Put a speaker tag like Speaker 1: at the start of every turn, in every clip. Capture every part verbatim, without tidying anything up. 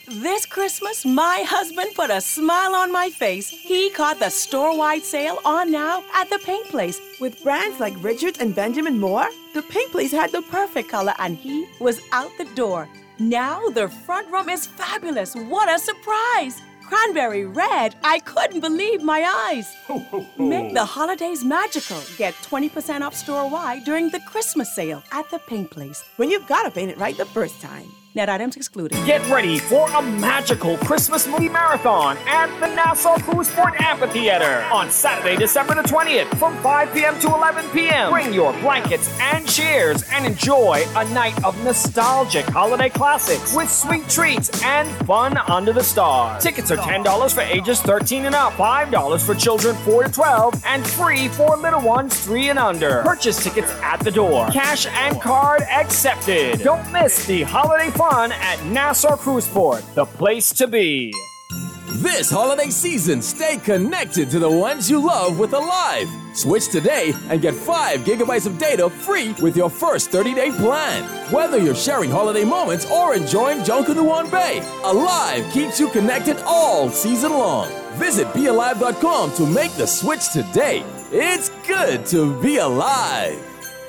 Speaker 1: This Christmas, my husband put a smile on my face. He caught the store-wide sale on now at the Paint Place.
Speaker 2: With brands like Richards and Benjamin Moore, the Paint Place had the
Speaker 1: Perfect color, and he was out the door. Now the front room is fabulous. What a surprise! Cranberry red. I couldn't believe my eyes.
Speaker 3: Ho, ho, ho.
Speaker 1: Make the holidays magical. Get twenty percent off store-wide during the Christmas sale at the Paint Place.
Speaker 2: when you've got to paint it right the first time.
Speaker 1: Net items excluded.
Speaker 4: Get ready for a magical Christmas movie marathon at the Nassau Cruiseport Amphitheater on Saturday, December the twentieth from five p.m. to eleven p.m. Bring your blankets and chairs and enjoy a night of nostalgic holiday classics with sweet treats and fun under the stars. Tickets are ten dollars for ages thirteen and up, five dollars for children four to twelve, and free for little ones three and under. Purchase tickets at the door. Cash and card accepted. Don't miss the holiday fun at Nassau Cruiseport, the place to be.
Speaker 5: This holiday season, stay connected to the ones you love with Alive. Switch today and get five gigabytes of data free with your first thirty-day plan. Whether you're sharing holiday moments or enjoying Junkanoo on Bay, Alive keeps you connected all season long. Visit be alive dot com to make the switch today. It's good to be alive.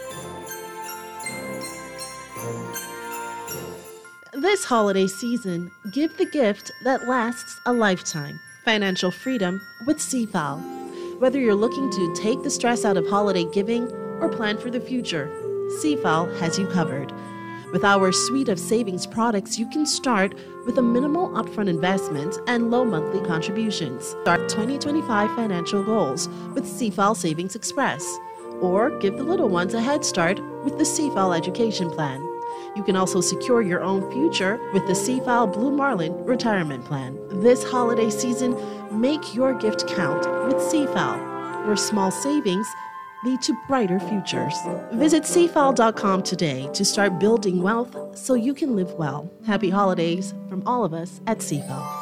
Speaker 6: This holiday season, give the gift that lasts a lifetime. Financial freedom with C F A L. Whether you're looking to take the stress out of holiday giving or plan for the future, C F A L has you covered. With our suite of savings products, you can start with a minimal upfront investment and low monthly contributions. Start twenty twenty-five financial goals with C F A L Savings Express, or give the little ones a head start with the C F A L Education Plan. You can also secure your own future with the C F A L Blue Marlin Retirement Plan. This holiday season, make your gift count with C F A L, where small savings lead to brighter futures. Visit C F A L dot com today to start building wealth so you can live well. Happy holidays from all of us at C F A L.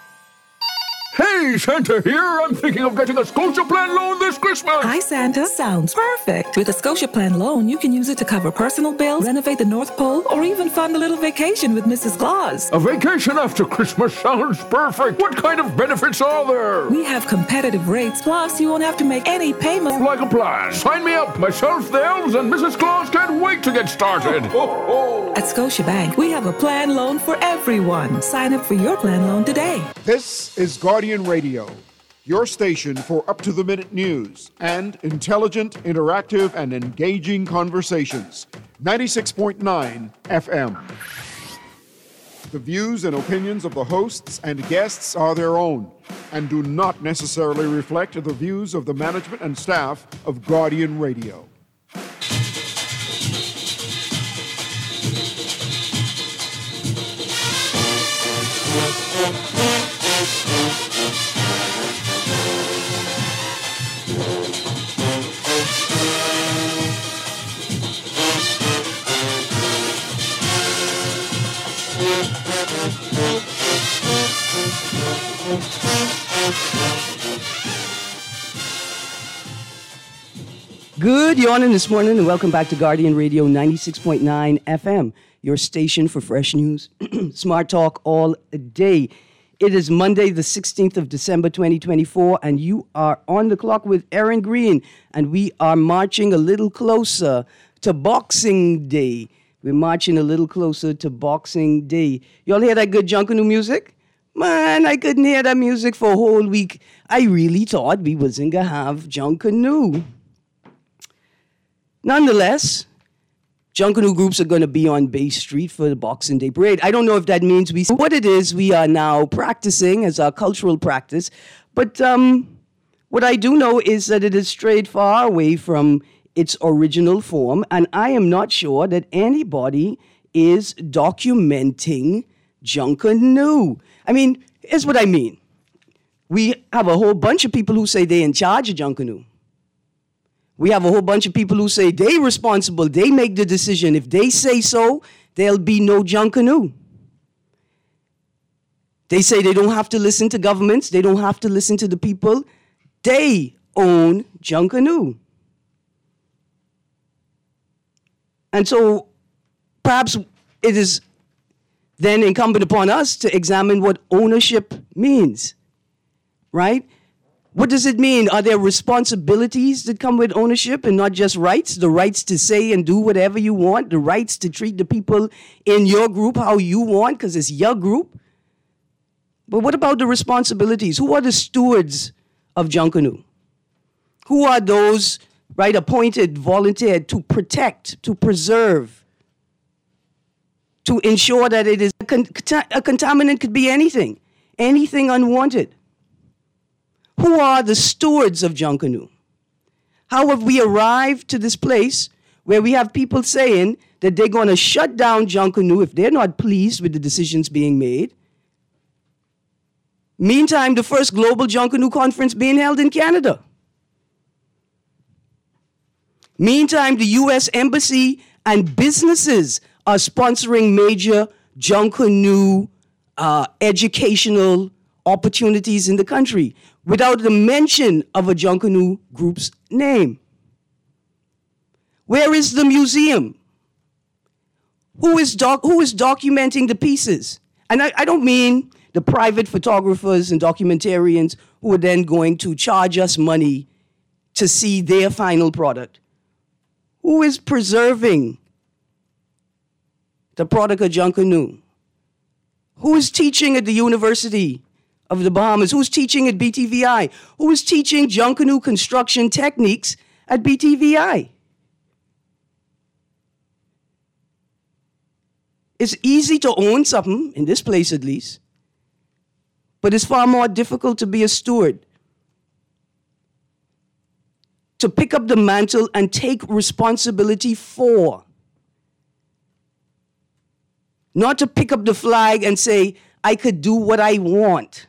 Speaker 3: Hey, Santa here. I'm thinking of getting a Scotia Plan loan this Christmas.
Speaker 7: Hi, Santa. Sounds perfect. With a Scotia Plan loan, you can use it to cover personal bills, renovate the North Pole, or even fund a little vacation with Missus Claus.
Speaker 3: A vacation after Christmas sounds perfect. What kind of benefits are there?
Speaker 7: We have competitive rates, plus you won't have to make any payments.
Speaker 3: Like a plan. Sign me up. Myself, the elves, and Missus Claus can't wait to get started. Ho, ho.
Speaker 7: At Scotiabank, we have a plan loan for everyone. Sign up for your plan loan today.
Speaker 8: This is Guardian Radio, your station for up-to-the-minute news and intelligent, interactive, and engaging conversations. ninety-six point nine F M. The views and opinions of the hosts and guests are their own and do not necessarily reflect the views of the management and staff of Guardian Radio.
Speaker 9: Good morning this morning and welcome back to Guardian Radio ninety-six point nine F M, your station for fresh news, smart talk all day. It is Monday, the sixteenth of December, twenty twenty-four, and you are on the clock with Aaron Green, and we are marching a little closer to Boxing Day. We're marching a little closer to Boxing Day. Y'all hear that good Junkanoo music? Man, I couldn't hear that music for a whole week. I really thought we wasn't going to have Junkanoo. Nonetheless, Junkanoo groups are going to be on Bay Street for the Boxing Day Parade. I don't know if that means we... What it is we are now practicing as our cultural practice, but um, what I do know is that it has strayed far away from its original form, and I am not sure that anybody is documenting Junkanoo. I mean, here's what I mean. We have a whole bunch of people who say they're in charge of Junkanoo. We have a whole bunch of people who say they're responsible, they make the decision. If they say so, there'll be no Junkanoo. They say they don't have to listen to governments, they don't have to listen to the people. They own Junkanoo. And so perhaps it is then incumbent upon us to examine what ownership means, right? What does it mean? Are there responsibilities that come with ownership and not just rights? The rights to say and do whatever you want, the rights to treat the people in your group how you want because it's your group. But what about the responsibilities? Who are the stewards of Junkanoo? Who are those, right, appointed, volunteered to protect, to preserve, to ensure that it is a, con- a contaminant could be anything, anything unwanted. Who are the stewards of Junkanoo? How have we arrived to this place where we have people saying that they're going to shut down Junkanoo if they're not pleased with the decisions being made? Meantime, the first global Junkanoo conference being held in Canada. Meantime, the U S Embassy and businesses are sponsoring major Junkanoo uh, educational opportunities in the country without the mention of a Junkanoo group's name. Where is the museum? Who is, doc- who is documenting the pieces? And I, I don't mean the private photographers and documentarians who are then going to charge us money to see their final product. Who is preserving the product of Junkanoo? Who is teaching at the University of the Bahamas? Who's teaching at B T V I? Who is teaching Junkanoo construction techniques at B T V I? It's easy to own something, in this place at least, but it's far more difficult to be a steward. To pick up the mantle and take responsibility for. Not to pick up the flag and say, I could do what I want.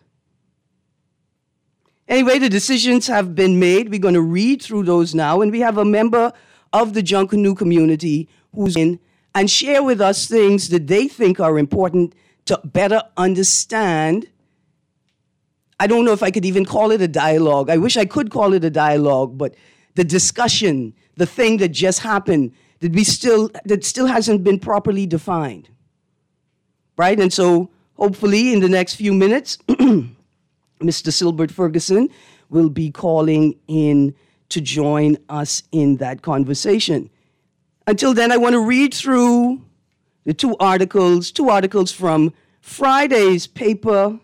Speaker 9: Anyway, the decisions have been made. We're going to read through those now. And we have a member of the Junkanoo community who's in and share with us things that they think are important to better understand. I don't know if I could even call it a dialogue. I wish I could call it a dialogue, but the discussion, the thing that just happened, that we still that still hasn't been properly defined. Right? And so hopefully in the next few minutes, Mister Silbert Ferguson will be calling in to join us in that conversation. Until then, I want to read through the two articles, two articles from Friday's paper.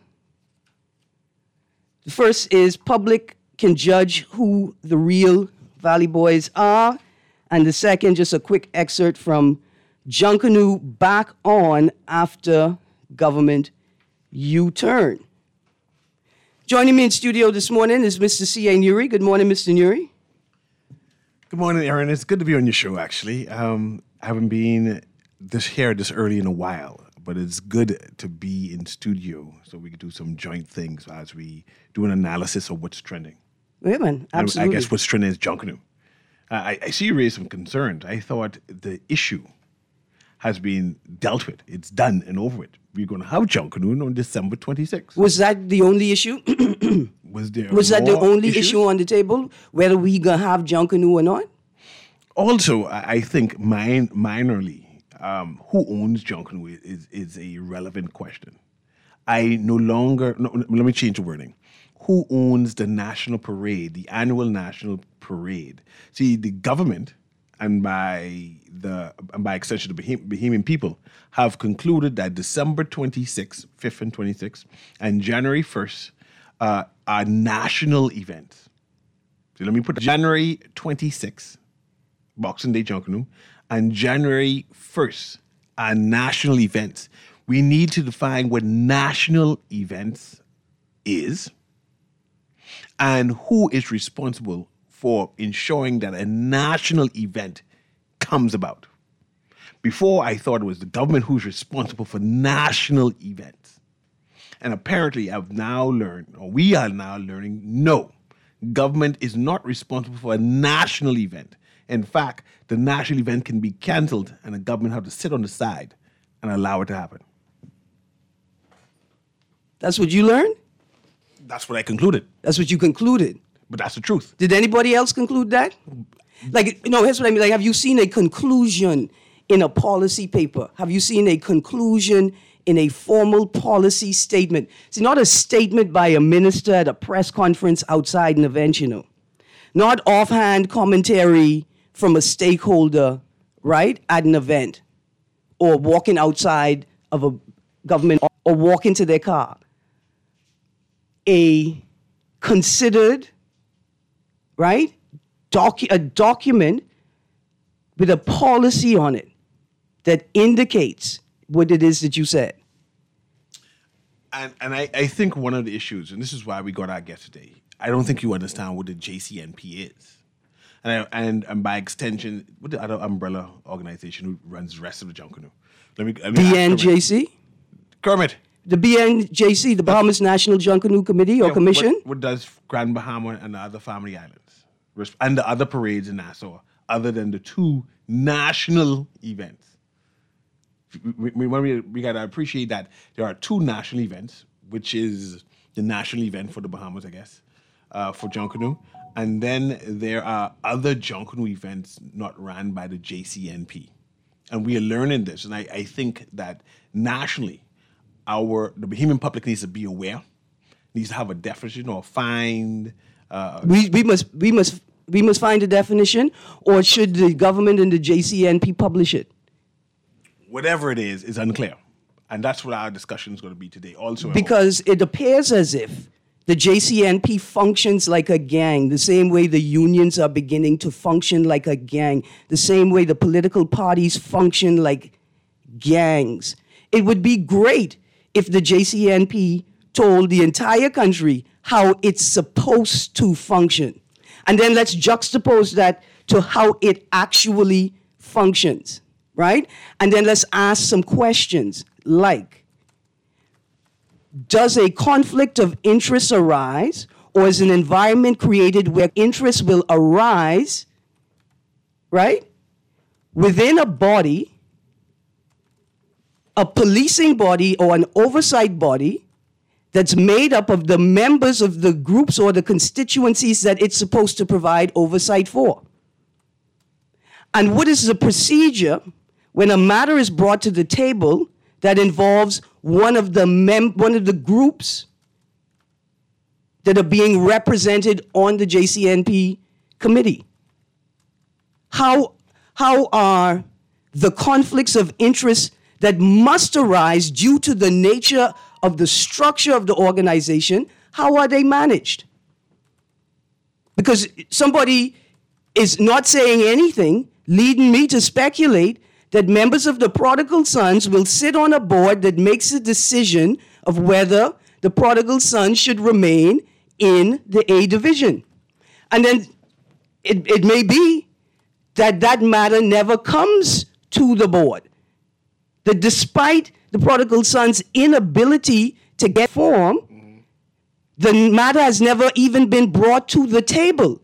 Speaker 9: The first is Public Can Judge Who the Real Valley Boys Are. And the second, just a quick excerpt from Junkanoo Back On After Government U-Turn. Joining me in studio this morning is Mister C A Nuri. Good morning, Mister Nuri.
Speaker 10: Good morning, Aaron. It's good to be on your show, actually. Um, I haven't been this here this early in a while, but it's good to be in studio so we can do some joint things as we do an analysis of what's trending.
Speaker 9: Yeah, man, absolutely.
Speaker 10: I guess what's trending is Junkanoo. Uh, I, I see you raised some concerns. I thought the issue has been dealt with. It's done and over with. We're going to have Junkanoo on December twenty-sixth.
Speaker 9: Was that the only issue?
Speaker 10: Was there
Speaker 9: Was that the only
Speaker 10: issues?
Speaker 9: issue on the table, whether we going to have Junkanoo or not?
Speaker 10: Also, I I think min- minorly, um, who owns Junkanoo is, is a relevant question. I no longer, no, let me change the wording. Who owns the national parade, the annual national parade? See, the government, and by the and by extension the Baham- Bahamian people, have concluded that December twenty-sixth, fifth and twenty-sixth, and January first uh, are national events. So let me put January twenty-sixth, Boxing Day Junkanoo, and January first are national events. We need to define what national events is and who is responsible for ensuring that a national event comes about. Before, I thought it was the government who's responsible for national events. And apparently, I've now learned, or we are now learning, no, government is not responsible for a national event. In fact, the national event can be canceled and the government have to sit on the side and allow it to happen.
Speaker 9: That's what you learned?
Speaker 10: That's what I concluded.
Speaker 9: That's what you concluded?
Speaker 10: But that's the truth.
Speaker 9: Did anybody else conclude that? Like, you know, here's what I mean. Like, have you seen a conclusion in a policy paper? Have you seen a conclusion in a formal policy statement. It's not a statement by a minister at a press conference outside an event, you know. Not offhand commentary from a stakeholder, right, at an event, or walking outside of a government, or walking to their car. A considered, right, docu- a document with a policy on it that indicates what it is that you said.
Speaker 10: And and I, I think one of the issues, and this is why we got our guest today, I don't think you understand what the J C N P is. And I, and, and by extension, what the other umbrella organization who runs the rest of the Junkanoo? Let me, let me
Speaker 9: B N J C?
Speaker 10: Kermit.
Speaker 9: The B N J C, the Bahamas National Junkanoo Committee or
Speaker 10: Yeah,
Speaker 9: Commission?
Speaker 10: What, what does Grand Bahama and the other family islands and the other parades in Nassau, other than the two national events? We, we, we, we got to appreciate that there are two national events, which is the national event for the Bahamas, I guess, uh, for Junkanoo. And then there are other Junkanoo events not run by the J C N P. And we are learning this. And I, I think that nationally, our the Bahamian public needs to be aware, needs to have a definition or find. Uh,
Speaker 9: we, we must we must we must find a definition, or should the government and the J C N P publish it?
Speaker 10: Whatever it is, is unclear. And that's what our discussion is going to be today also.
Speaker 9: Because it appears as if the J C N P functions like a gang, the same way the unions are beginning to function like a gang, the same way the political parties function like gangs. It would be great if the J C N P told the entire country how it's supposed to function. And then let's juxtapose that to how it actually functions, right? And then let's ask some questions like, does a conflict of interest arise, or is an environment created where interest will arise, right, within a body, a policing body or an oversight body that's made up of the members of the groups or the constituencies that it's supposed to provide oversight for? And what is the procedure when a matter is brought to the table that involves one of the mem- one of the groups that are being represented on the J C N P committee? How, how are the conflicts of interest that must arise due to the nature of the structure of the organization, how are they managed? Because somebody is not saying anything, leading me to speculate that members of the Prodigal Sons will sit on a board that makes a decision of whether the Prodigal Sons should remain in the A division. And then it, it may be that that matter never comes to the board. That despite the Prodigal Sons' inability to get form, mm-hmm. the matter has never even been brought to the table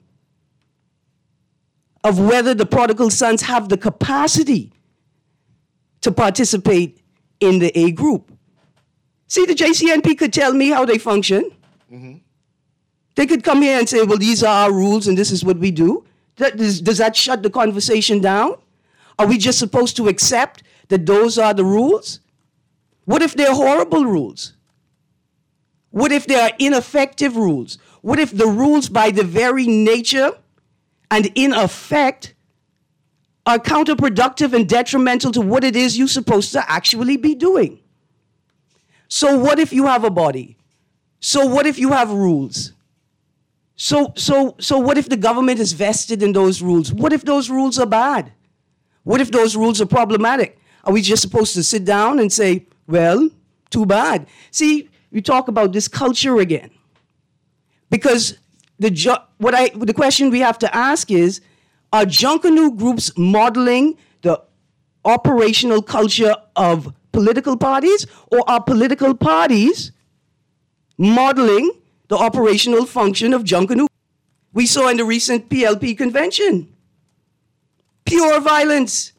Speaker 9: of whether the Prodigal Sons have the capacity to participate in the A group. See, the J C N P could tell me how they function. Mm-hmm. They could come here and say, well, these are our rules and this is what we do. That, does, does that shut the conversation down? Are we just supposed to accept that those are the rules? What if they're horrible rules? What if they are ineffective rules? What if the rules by the very nature and in effect are counterproductive and detrimental to what it is you're supposed to actually be doing? So what if you have a body? So what if you have rules? So, so, so what if the government is vested in those rules? What if those rules are bad? What if those rules are problematic? Are we just supposed to sit down and say, well, too bad? See, we talk about this culture again. Because the ju- what I the question we have to ask is, are Junkanoo groups modeling the operational culture of political parties, or are political parties modeling the operational function of Junkanoo? We saw in the recent P L P convention, pure violence.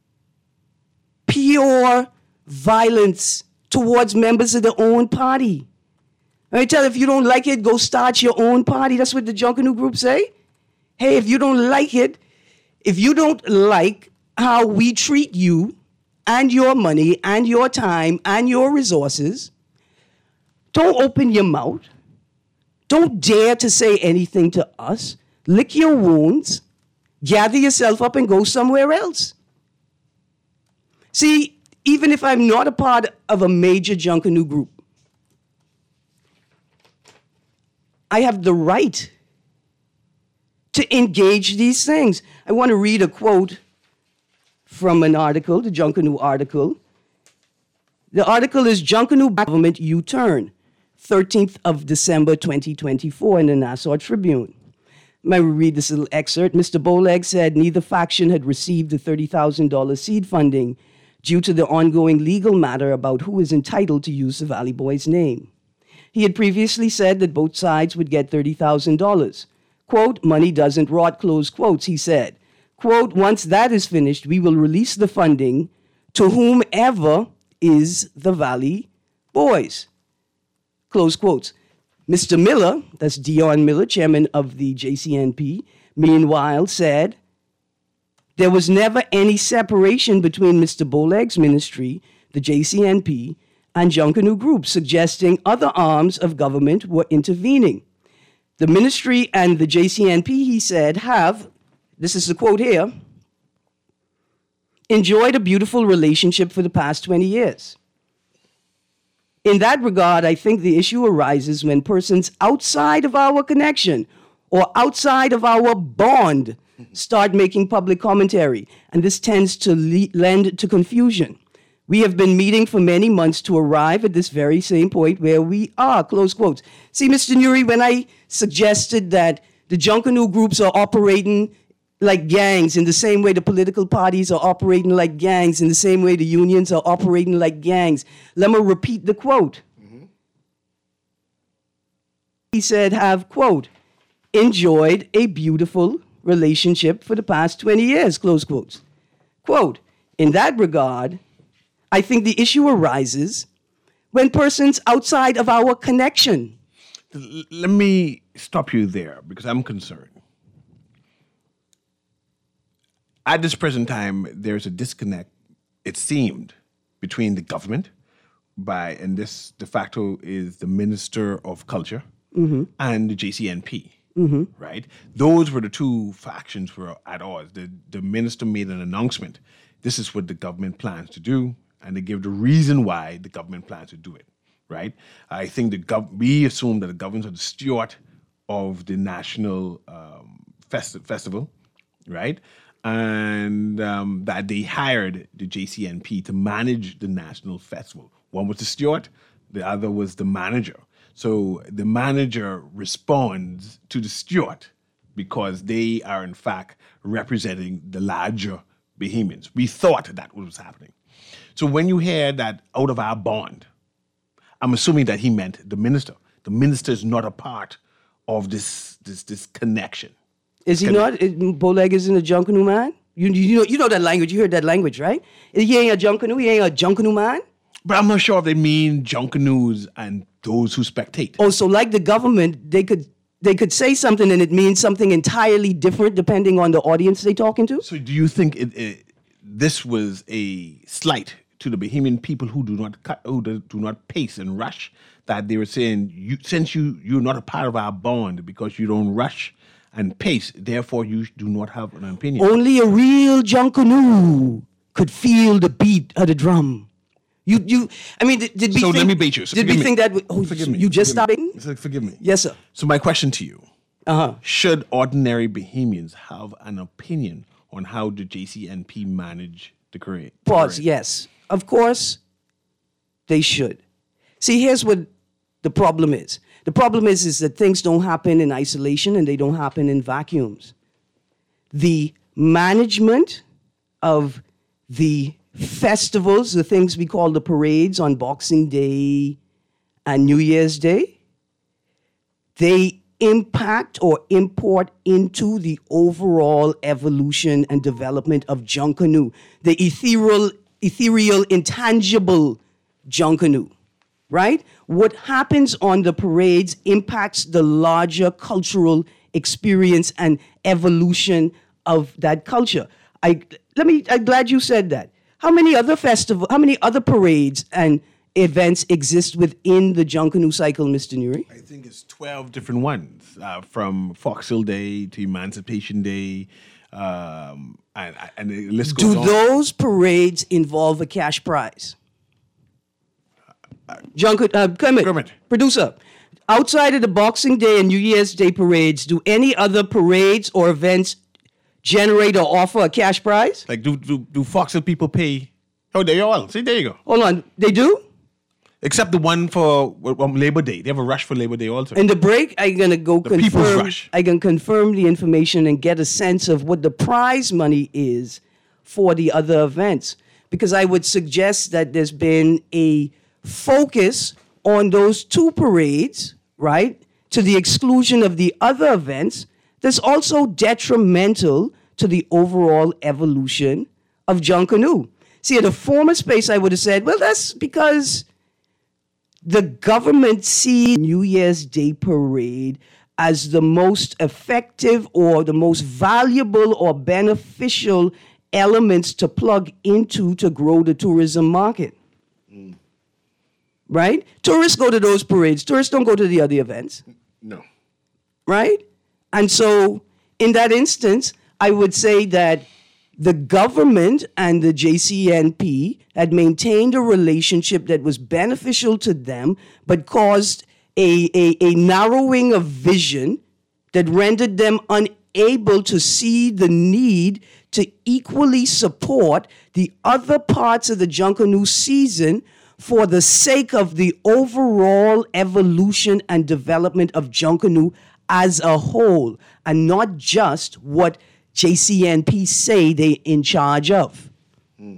Speaker 9: Pure violence towards members of their own party. I tell you, if you don't like it, go start your own party. That's what the Junkanoo group say. Hey, if you don't like it, if you don't like how we treat you and your money and your time and your resources. Don't open your mouth. Don't dare to say anything to us. Lick your wounds. Gather yourself up and go somewhere else. See, even if I'm not a part of a major Junkanoo group, I have the right to engage these things. I want to read a quote from an article, the Junkanoo article. The article is Junkanoo Government U-Turn, thirteenth of December twenty twenty-four in the Nassau Tribune. I read this little excerpt. Mister Bowleg said neither faction had received the thirty thousand dollars seed funding due to the ongoing legal matter about who is entitled to use the Valley Boys name. He had previously said that both sides would get thirty thousand dollars. Quote, money doesn't rot, close quotes, he said. Quote, once that is finished, we will release the funding to whomever is the Valley Boys. Close quotes. Mister Miller, that's Dion Miller, chairman of the J C N P, meanwhile said, there was never any separation between Mister Bowleg's ministry, the J C N P, and Junkanoo Group, suggesting other arms of government were intervening. The ministry and the J C N P, he said, have, this is the quote here, enjoyed a beautiful relationship for the past twenty years. In that regard, I think the issue arises when persons outside of our connection or outside of our bond start making public commentary, and this tends to le- lend to confusion. We have been meeting for many months to arrive at this very same point where we are, close quotes. See, Mister Nuri, when I suggested that the Junkanoo groups are operating like gangs in the same way the political parties are operating like gangs, in the same way the unions are operating like gangs, let me repeat the quote. Mm-hmm. He said, have, quote, enjoyed a beautiful relationship for the past twenty years, close quotes. Quote, in that regard, I think the issue arises when persons outside of our connection.
Speaker 10: L- let me stop you there because I'm concerned. At this present time, there's a disconnect, it seemed, between the government, by, and this de facto is the Minister of Culture, mm-hmm. and the J C N P. Mm-hmm. Right? Those were the two factions were at odds. The, the minister made an announcement. This is what the government plans to do, and they give the reason why the government plans to do it. Right? I think the gov- we assume that the government is the steward of the national um, festi- festival, right? And um, that they hired the J C N P to manage the national festival. One was the steward, the other was the manager. So the manager responds to the steward because they are in fact representing the larger Bahamians. We thought that was happening. So when you hear that out of our bond, I'm assuming that he meant the minister. The minister is not a part of this this this connection.
Speaker 9: Is he not? Is, Bowleg isn't a Junkanoo man? You, you, know, you know that language. You heard that language, right? He ain't a Junkanoo. He ain't a Junkanoo man?
Speaker 10: But I'm not sure if they mean Junkanoos and those who spectate.
Speaker 9: Oh, so like the government, they could they could say something and it means something entirely different depending on the audience they're talking to?
Speaker 10: So do you think it, it, this was a slight to the Bahamian people who do not cut, who do, do not pace and rush, that they were saying, you, since you, you're not a part of our bond because you don't rush and pace, therefore you do not have an opinion?
Speaker 9: Only a real Junkanoo could feel the beat of the drum. You, you. I mean, did, did we
Speaker 10: so
Speaker 9: think,
Speaker 10: let me bait you. So
Speaker 9: did we
Speaker 10: me.
Speaker 9: think that? We, oh,
Speaker 10: forgive me.
Speaker 9: You just stopped.
Speaker 10: So forgive me.
Speaker 9: Yes, sir.
Speaker 10: So my question to you:
Speaker 9: uh-huh.
Speaker 10: Should ordinary Bahamians have an opinion on how the J C N P manage the career?
Speaker 9: Pause. Yes, of course, they should. See, here's what the problem is. The problem is, is that things don't happen in isolation and they don't happen in vacuums. The management of the festivals, the things we call the parades on Boxing Day and New Year's Day, they impact or import into the overall evolution and development of Junkanoo, the ethereal, ethereal, intangible Junkanoo, right? What happens on the parades impacts the larger cultural experience and evolution of that culture. I let me. I'm glad you said that. How many other festival, how many other parades and events exist within the Junkanoo cycle, Mister Nuri?
Speaker 10: I think it's twelve different ones, uh, from Fox Hill Day to Emancipation Day, um, and, and the list goes
Speaker 9: Do
Speaker 10: on.
Speaker 9: those parades involve a cash prize? Junkanoo, uh, Kermit,
Speaker 10: Kermit.
Speaker 9: producer, outside of the Boxing Day and New Year's Day parades, do any other parades or events generate or offer a cash prize?
Speaker 10: Like, do do, do Fox Hill people pay? Oh, there you all. See, there you go.
Speaker 9: Hold on, they do?
Speaker 10: Except the one for um, Labor Day. They have a rush for Labor Day also.
Speaker 9: In the break, I'm gonna go
Speaker 10: The People's
Speaker 9: confirm.
Speaker 10: Rush.
Speaker 9: I can confirm the information and get a sense of what the prize money is for the other events, because I would suggest that there's been a focus on those two parades, right, to the exclusion of the other events. That's also detrimental to the overall evolution of Junkanoo. See, at a former space, I would have said, well, that's because the government sees New Year's Day parade as the most effective or the most valuable or beneficial elements to plug into to grow the tourism market. Mm. Right? Tourists go to those parades. Tourists don't go to the other events.
Speaker 10: No.
Speaker 9: Right? And so, in that instance, I would say that the government and the J C N P had maintained a relationship that was beneficial to them, but caused a, a, a narrowing of vision that rendered them unable to see the need to equally support the other parts of the Junkanoo season for the sake of the overall evolution and development of Junkanoo as a whole, and not just what J C N P say they're in charge of. Mm.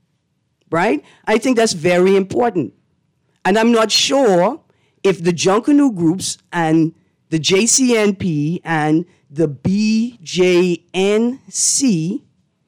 Speaker 9: Right? I think that's very important. And I'm not sure if the Junkanoo groups and the J C N P and the B J N C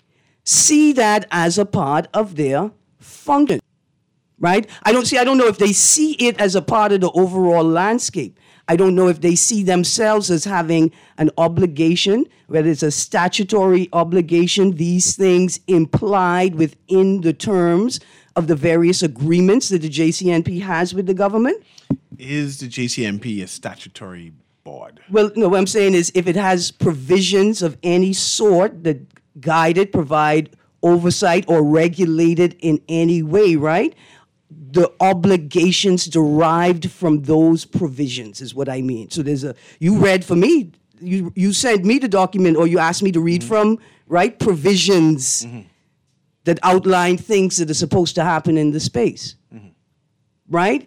Speaker 9: see that as a part of their function. Right? I don't see, I don't know if they see it as a part of the overall landscape. I don't know if they see themselves as having an obligation, whether it's a statutory obligation, these things implied within the terms of the various agreements that the J C N P has with the government.
Speaker 10: Is the J C N P a statutory board?
Speaker 9: Well, no, what I'm saying is if it has provisions of any sort that guide it, provide oversight, or regulate it in any way, right? The obligations derived from those provisions is what I mean. So there's a, you read for me, you you sent me the document, or you asked me to read mm-hmm. from, right? Provisions mm-hmm. that outline things that are supposed to happen in the space, mm-hmm. right?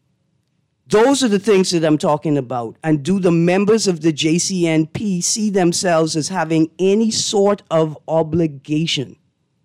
Speaker 9: Those are the things that I'm talking about. And do the members of the J C N P see themselves as having any sort of obligation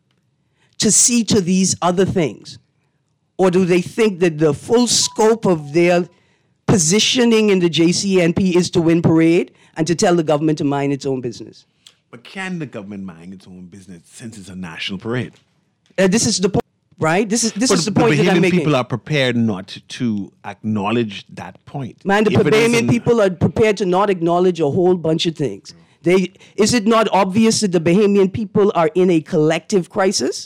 Speaker 9: to see to these other things? Or do they think that the full scope of their positioning in the J C N P is to win parade and to tell the government to mind its own business?
Speaker 10: But can the government mind its own business since it's a national parade?
Speaker 9: Uh, this is the point, right? This is this
Speaker 10: but
Speaker 9: is the point
Speaker 10: the
Speaker 9: that I'm making.
Speaker 10: people are prepared not to acknowledge that point.
Speaker 9: Man, the Bahamian people are prepared to not acknowledge a whole bunch of things. They, is it not obvious that the Bahamian people are in a collective crisis?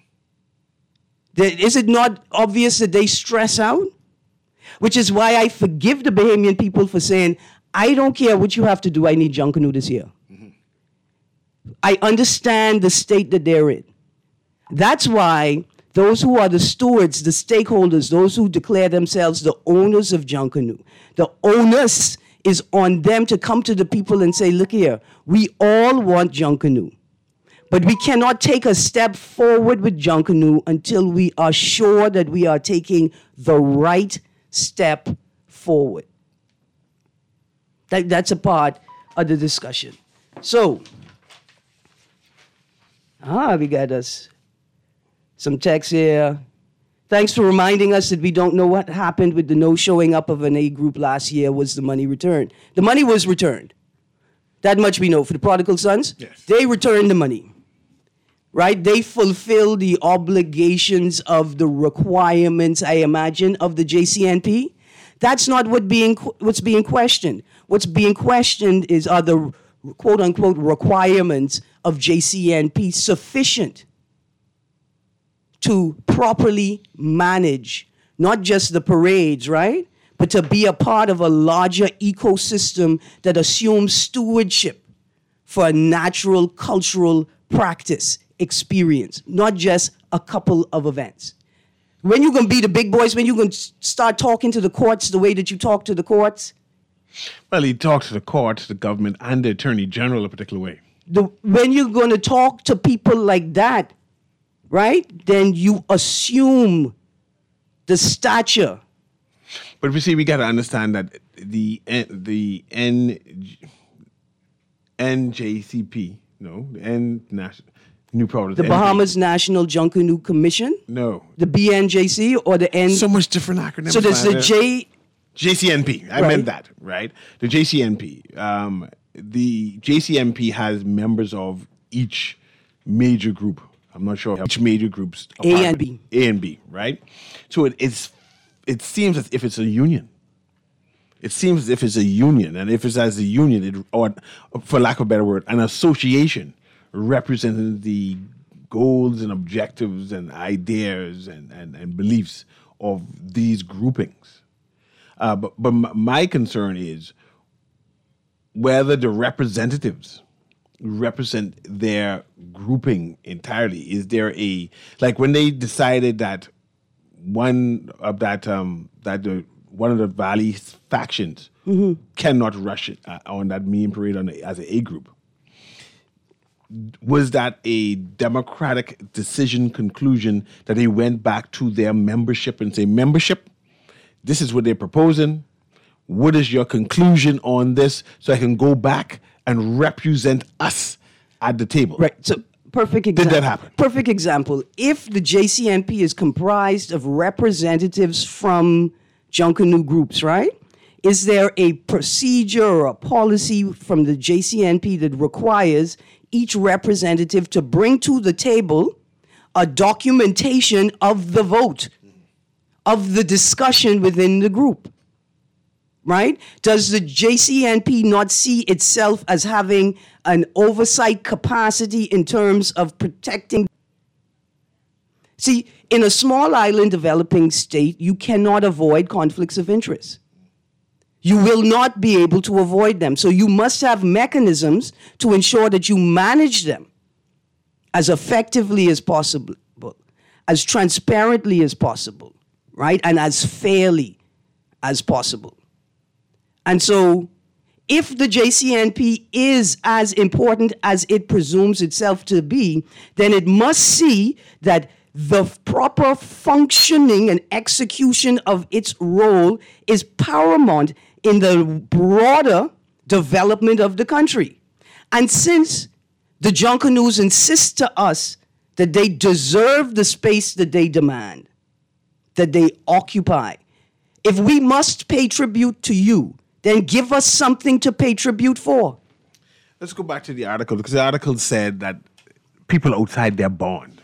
Speaker 9: Is it not obvious that they stress out? Which is why I forgive the Bahamian people for saying, I don't care what you have to do, I need Junkanoo this year. Mm-hmm. I understand the state that they're in. That's why those who are the stewards, the stakeholders, those who declare themselves the owners of Junkanoo, the onus is on them to come to the people and say, look here, we all want Junkanoo. But we cannot take a step forward with Junkanoo until we are sure that we are taking the right step forward. That, that's a part of the discussion. So, ah, we got us some text here. Thanks for reminding us that we don't know what happened with the no showing up of an A group last year. Was the money returned? The money was returned. That much we know. For the prodigal sons, yes. They returned the money. Right? They fulfill the obligations of the requirements, I imagine, of the J C N P. That's not what being what's being questioned. What's being questioned is, are the quote-unquote requirements of J C N P sufficient? to properly manage not just the parades, right? But to be a part of a larger ecosystem that assumes stewardship for a natural cultural practice experience, not just a couple of events. When you going to be the big boys, when you going to start talking to the courts the way that you talk to the courts?
Speaker 10: Well, he talks to the courts, the government, and the attorney general a particular way.
Speaker 9: The, when you're going to talk to people like that, right, then you assume the stature.
Speaker 10: But we see, we got to understand that the the N, N J C P, no, the N National New Providence,
Speaker 9: the Bahamas National Junkanoo Commission,
Speaker 10: no,
Speaker 9: the B N J C or the N.
Speaker 10: So much different acronyms.
Speaker 9: So there's the J.
Speaker 10: J C N P. I
Speaker 9: right.
Speaker 10: meant that, right? The J C N P. Um, the J C N P has members of each major group. I'm not sure each major groups.
Speaker 9: A and B.
Speaker 10: A and B, right? So it, it's it seems as if it's a union. It seems as if it's a union, and if it's as a union, it, or for lack of a better word, an association representing the goals and objectives and ideas and, and, and beliefs of these groupings. Uh, but but my concern is whether the representatives represent their grouping entirely. Is there a, like when they decided that one of that um that the one of the Valley factions mm-hmm. cannot rush it uh, on that meme parade on the, as an A group? Was that a democratic decision conclusion that they went back to their membership and say, membership, this is what they're proposing. What is your conclusion on this so I can go back and represent us at the table?
Speaker 9: Right. So perfect example.
Speaker 10: Did that happen?
Speaker 9: Perfect example. If the J C N P is comprised of representatives from Junkanoo groups, right? Is there a procedure or a policy from the J C N P that requires each representative to bring to the table a documentation of the vote, of the discussion within the group? Right? Does the J C N P not see itself as having an oversight capacity in terms of protecting? See, in a small island developing state, you cannot avoid conflicts of interest. You will not be able to avoid them. So you must have mechanisms to ensure that you manage them as effectively as possible, as transparently as possible, right? And as fairly as possible. And so if the J C N P is as important as it presumes itself to be, then it must see that the proper functioning and execution of its role is paramount in the broader development of the country. And since the Junkanoos insist to us that they deserve the space that they demand, that they occupy, if we must pay tribute to you, then give us something to pay tribute for.
Speaker 10: Let's go back to the article, because the article said that people outside their bond.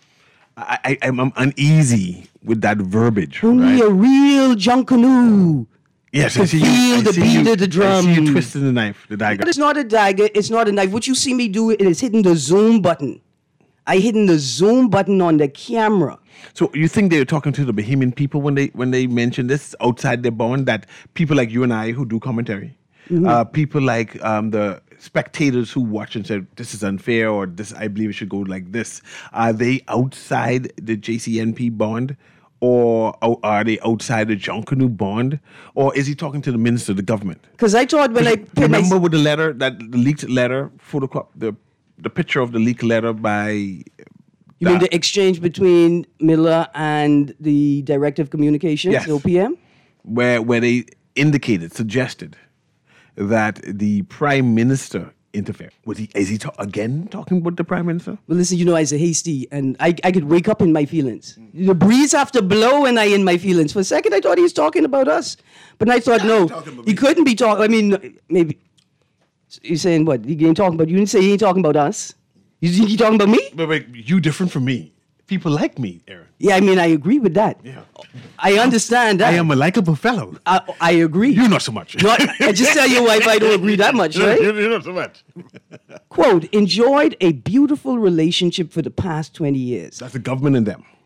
Speaker 10: I, I, I'm, I'm uneasy with that verbiage.
Speaker 9: Only
Speaker 10: right?
Speaker 9: a real Junkanoo.
Speaker 10: Yes,
Speaker 9: to
Speaker 10: I see
Speaker 9: feel
Speaker 10: you, I
Speaker 9: the
Speaker 10: see
Speaker 9: beat
Speaker 10: you,
Speaker 9: of the drum.
Speaker 10: I see you twisting the knife, the dagger.
Speaker 9: But it's not a dagger, it's not a knife. What you see me do is hitting the zoom button. I hitting the zoom button on the camera.
Speaker 10: So you think they were talking to the Bahamian people when they when they mentioned this outside their bond, that people like you and I who do commentary, mm-hmm. uh, people like um, the spectators who watch and said, this is unfair, or this, I believe it should go like this. Are they outside the J C N P bond? Or are they outside the Junkanoo bond? Or is he talking to the minister of the government?
Speaker 9: Because I thought when I...
Speaker 10: Remember with the letter, that the leaked letter, photocop, the, the picture of the leaked letter by...
Speaker 9: You mean the exchange between Miller and the Director of Communications,
Speaker 10: yes.
Speaker 9: O P M?
Speaker 10: Where, where they indicated, suggested that the Prime Minister interfered. Was he, is he ta- again talking about the Prime Minister?
Speaker 9: Well, listen, you know, I was a hasty, and I, I could wake up in my feelings. Mm. The breeze have to blow and I in my feelings. For a second, I thought he was talking about us. But I thought, no, he me. couldn't be talking, I mean, maybe, you're saying what? He ain't talking about, you didn't say he ain't talking about us? You think he talking about me?
Speaker 10: But wait, you different from me. People like me, Aaron.
Speaker 9: Yeah, I mean, I agree with that.
Speaker 10: Yeah.
Speaker 9: I understand that.
Speaker 10: I am a likable fellow.
Speaker 9: I, I agree.
Speaker 10: You're not so much.
Speaker 9: Not, I just tell you why I don't agree that much, right?
Speaker 10: You're not so much.
Speaker 9: Quote, enjoyed a beautiful relationship for the past twenty years.
Speaker 10: That's the government and them.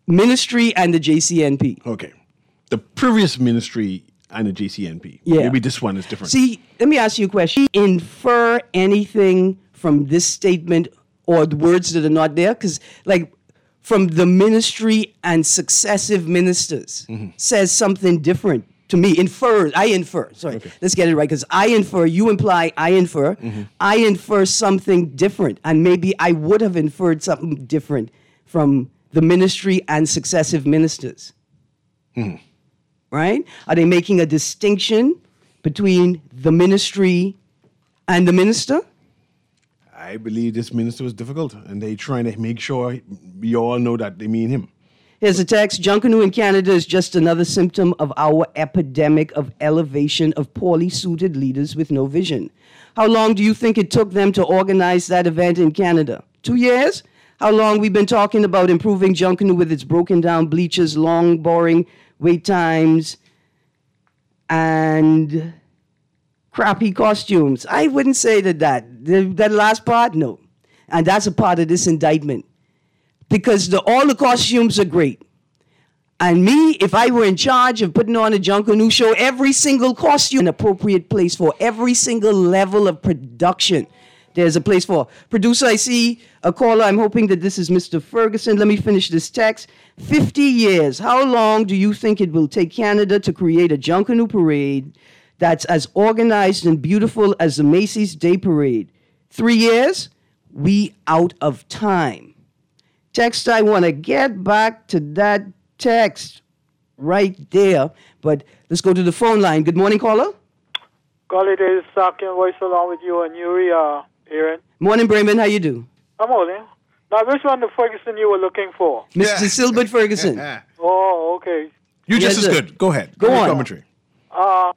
Speaker 9: ministry and the J C N P.
Speaker 10: Okay. The previous ministry and the J C N P.
Speaker 9: Yeah.
Speaker 10: Maybe this one is different.
Speaker 9: See, let me ask you a question. Infer anything from this statement or the words that are not there? Because, like, from the ministry and successive ministers mm-hmm. says something different to me. Infer, I infer. Sorry, okay. Let's get it right. Because I infer, you imply, I infer. Mm-hmm. I infer something different. And maybe I would have inferred something different from the ministry and successive ministers. Mm-hmm. Right? Are they making a distinction between the ministry and the minister?
Speaker 10: I believe this minister was difficult, and they trying to make sure we all know that they mean him.
Speaker 9: Here's a text. Junkanoo in Canada is just another symptom of our epidemic of elevation of poorly suited leaders with no vision. How long do you think it took them to organize that event in Canada? Two years? How long we've been talking about improving Junkanoo with its broken down bleachers, long, boring wait times, and crappy costumes. I wouldn't say that that. The, that last part, no. And that's a part of this indictment. Because the, all the costumes are great. And me, if I were in charge of putting on a Junkanoo show, every single costume, an appropriate place for every single level of production. There's a place for. Producer, I see a caller. I'm hoping that this is Mister Ferguson. Let me finish this text. fifty years. How long do you think it will take Canada to create a Junkanoo parade that's as organized and beautiful as the Macy's Day Parade? Three years? We out of time. Text, I want to get back to that text right there. But let's go to the phone line. Good morning, caller.
Speaker 11: Golly, this is Sakin voice along with you and Yuri, uh, Aaron.
Speaker 9: Morning, Brayman. How you do?
Speaker 11: I'm holding. Now, which one the Ferguson you were looking for?
Speaker 9: Mister Yeah. Silbert Ferguson.
Speaker 11: Oh, okay.
Speaker 10: You're just yes, as good. Go ahead.
Speaker 9: Go on.
Speaker 10: Commentary.
Speaker 11: Uh,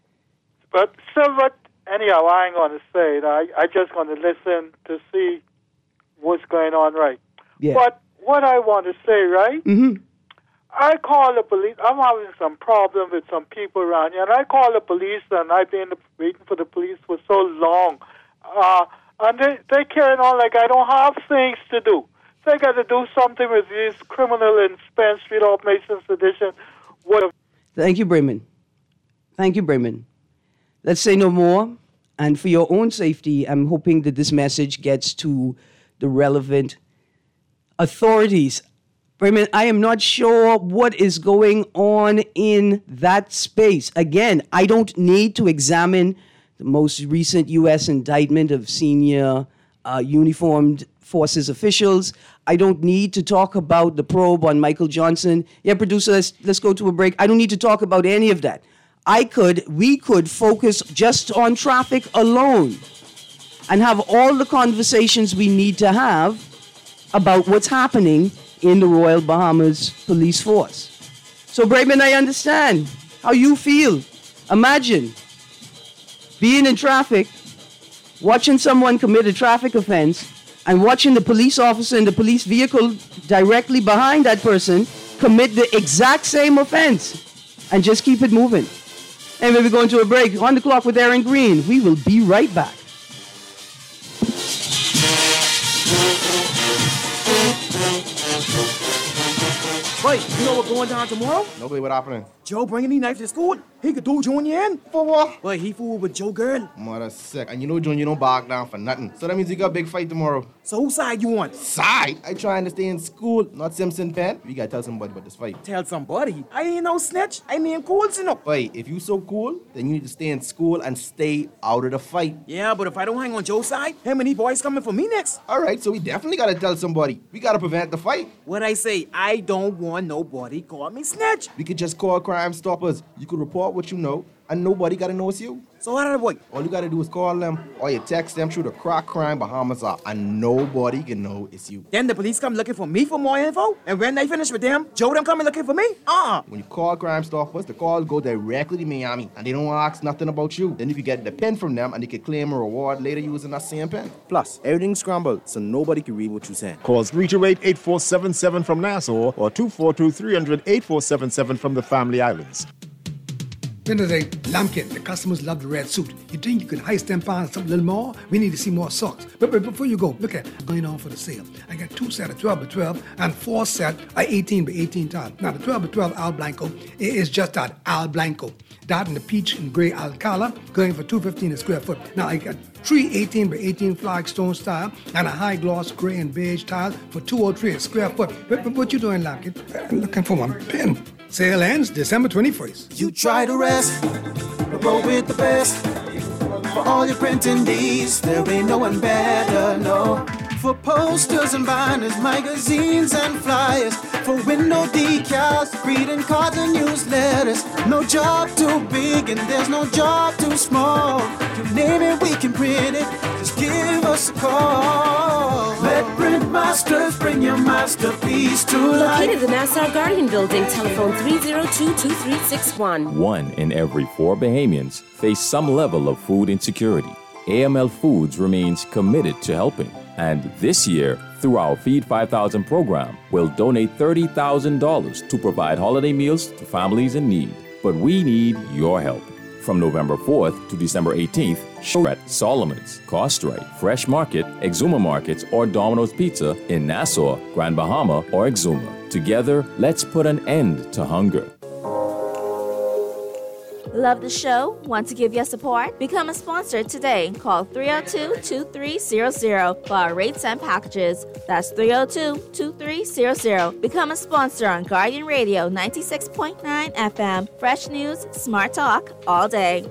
Speaker 11: but Silbert, anyhow, I ain't going to say it. I, I just going to listen to see what's going on, right?
Speaker 9: Yeah.
Speaker 11: But what I want to say, right?
Speaker 9: Mm-hmm.
Speaker 11: I call the police. I'm having some problem with some people around here, and I call the police, and I've been waiting for the police for so long. Uh, and they, they carrying on like I don't have things to do. So I got to do something with this criminal in Spence Street off Mason's Edition. What?
Speaker 9: Thank you, Brayman. Thank you, Brayman. Let's say no more. And for your own safety, I'm hoping that this message gets to the relevant authorities. Brayman, I am not sure what is going on in that space. Again, I don't need to examine the most recent U S indictment of senior uh, uniformed forces officials. I don't need to talk about the probe on Michael Johnson. Yeah, producer, let's, let's go to a break. I don't need to talk about any of that. I could, we could focus just on traffic alone and have all the conversations we need to have about what's happening in the Royal Bahamas Police Force. So, Brayman, I understand how you feel. Imagine being in traffic, watching someone commit a traffic offense, and watching the police officer in the police vehicle directly behind that person commit the exact same offense, and just keep it moving. And we're going to a break. On the clock with Aaron Green. We will be right back.
Speaker 12: Wait, you know what's going down tomorrow?
Speaker 13: Nobody, what happening?
Speaker 12: Joe bringing me knife to school. He could do Junior in.
Speaker 13: For what?
Speaker 12: Wait, he fooled with Joe girl.
Speaker 13: Mother sick. And you know Junior don't back down for nothing. So that means you got a big fight tomorrow.
Speaker 12: So whose side you on?
Speaker 13: Side? I trying to stay in school, not Simpson Pen. We gotta tell somebody about this fight.
Speaker 12: Tell somebody? I ain't no snitch. I mean cool, you know.
Speaker 13: Wait, if you so cool, then you need to stay in school and stay out of the fight.
Speaker 12: Yeah, but if I don't hang on Joe's side, him and he boys coming for me next.
Speaker 13: All right, so we definitely gotta tell somebody. We gotta prevent the fight.
Speaker 12: What I say, I don't want nobody call me snitch.
Speaker 13: We could just call Crime Stoppers. You could report what you know, and nobody gotta know it's you.
Speaker 12: So how did I boy?
Speaker 13: All you gotta do is call them, or you text them through the Crack Crime Bahamas app, and nobody can know it's you.
Speaker 12: Then the police come looking for me for more info, and when they finish with them, Joe them coming looking for me? Uh-uh.
Speaker 13: When you call Crime Stoppers, the call go directly to Miami, and they don't ask nothing about you. Then you can get the pen from them, and they can claim a reward later using that same pen.
Speaker 14: Plus, everything's scrambled, so nobody can read what you're saying.
Speaker 15: Call three two eight, eight four seven seven from Nassau, or two four two, three hundred, eight four seven seven from the Family Islands.
Speaker 16: Then they say, Lumpkin, the customers love the red suit. You think you can heist ten pounds, something a little more? We need to see more socks. But, but before you go, look at going on for the sale. I got two set of twelve by twelve and four set of eighteen by eighteen tiles. Now, the twelve by twelve Al Blanco is just that, Al Blanco. That and the peach and gray Alcala going for two hundred fifteen dollars a square foot. Now, I got three eighteen by eighteen flagstone style and a high gloss gray and beige tile for two hundred three dollars a square foot. But, but what you doing, Lumpkin? I'm looking for my pen. Sale ends December twenty-first.
Speaker 17: You try to rest, but roll with the best. For all your printing needs, there ain't no one better, no. For posters and banners, magazines and flyers. For window decals, greeting cards and newsletters. No job too big and there's no job too small. You name it, we can print it. Just give us a call. Let Print Masters bring your masterpiece to life.
Speaker 18: Located in the Nassau Guardian Building, telephone three oh two, two three six one.
Speaker 19: One in every four Bahamians face some level of food insecurity. A M L Foods remains committed to helping. And this year, through our Feed five thousand program, we'll donate thirty thousand dollars to provide holiday meals to families in need. But we need your help. From November fourth to December eighteenth, show at Solomon's, Cartwright, Fresh Market, Exuma Markets, or Domino's Pizza in Nassau, Grand Bahama, or Exuma. Together, let's put an end to hunger.
Speaker 20: Love the show? Want to give your support? Become a sponsor today. Call three oh two, two three zero zero for our rates and packages. That's three oh two, two three zero zero. Become a sponsor on Guardian Radio ninety-six point nine F M. Fresh news, smart talk, all day.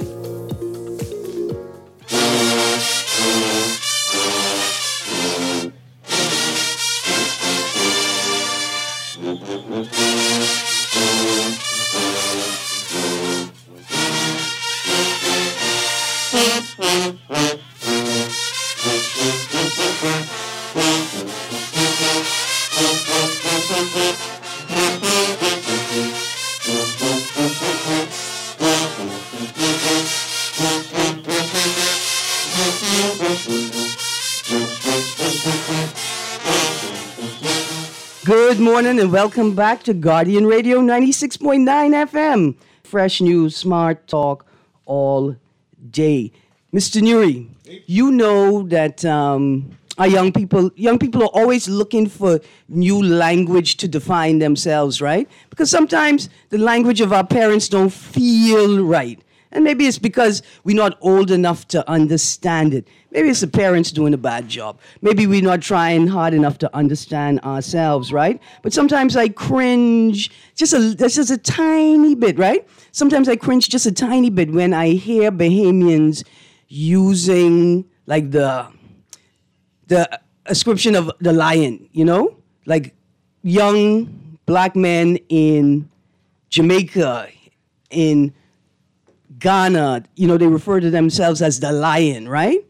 Speaker 9: Good morning and welcome back to Guardian Radio ninety-six point nine F M. Fresh news, smart talk all day. Mister Nuri, you know that um, our young people, young people are always looking for new language to define themselves, right? Because sometimes the language of our parents don't feel right. And maybe it's because we're not old enough to understand it. Maybe it's the parents doing a bad job. Maybe we're not trying hard enough to understand ourselves, right? But sometimes I cringe just a, that's just a tiny bit, right? Sometimes I cringe just a tiny bit when I hear Bahamians using like the the ascription of the lion, you know? Like young black men in Jamaica, in Ghana, you know, they refer to themselves as the lion, right?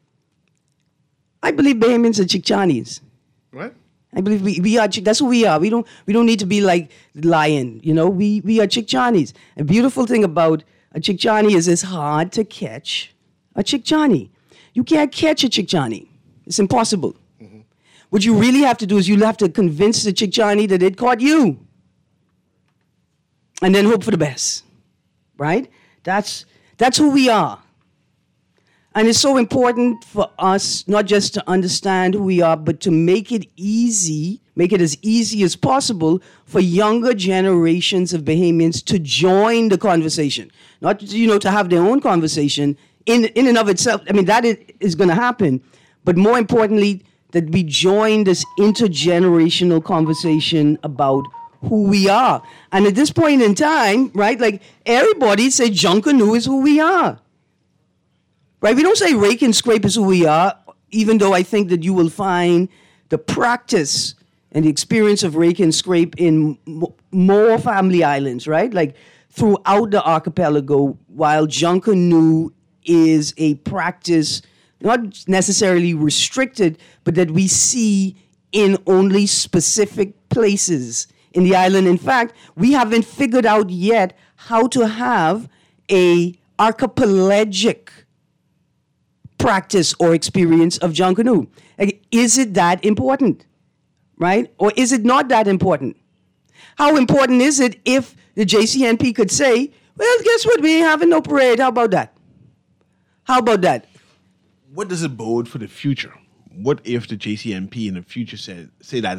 Speaker 9: I believe Bahamians are Chicchanis.
Speaker 10: What?
Speaker 9: I believe we, we are, that's who we are. We don't we don't need to be like lion, you know? We we are Chicchanis. A beautiful thing about a Chicchani is it's hard to catch a Chicchani. You can't catch a Chicchani. It's impossible. Mm-hmm. What you really have to do is you have to convince the Chicchani that it caught you. And then hope for the best, right? That's that's who we are. And it's so important for us not just to understand who we are, but to make it easy, make it as easy as possible for younger generations of Bahamians to join the conversation. Not, you know, to have their own conversation in, in and of itself. I mean, that is, is going to happen. But more importantly, that we join this intergenerational conversation about who we are. And at this point in time, right, like everybody say Junkanoo is who we are. Right? We don't say rake and scrape is who we are, even though I think that you will find the practice and the experience of rake and scrape in m- more family islands, right? Like throughout the archipelago, while Junkanoo is a practice not necessarily restricted, but that we see in only specific places in the island. In fact, we haven't figured out yet how to have a archipelagic practice or experience of Junkanoo. Like, is it that important, right? Or is it not that important? How important is it if the J C N P could say, Well, guess what? We ain't having no parade. How about that? How about that?
Speaker 10: What does it bode for the future? What if the J C N P in the future said say that?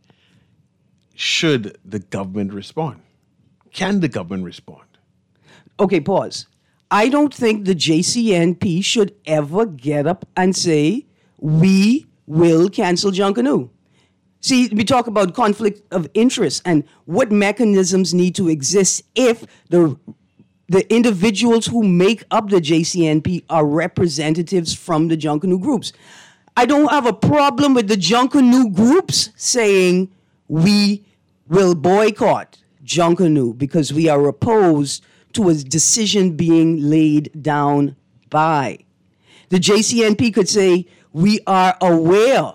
Speaker 10: Should the government respond? Can the government respond?
Speaker 9: Okay, pause. I don't think the J C N P should ever get up and say, we will cancel Junkanoo. See, we talk about conflict of interest and what mechanisms need to exist if the the individuals who make up the J C N P are representatives from the Junkanoo groups. I don't have a problem with the Junkanoo groups saying we will boycott Junkanoo because we are opposed to a decision being laid down by. The J C N P could say we are aware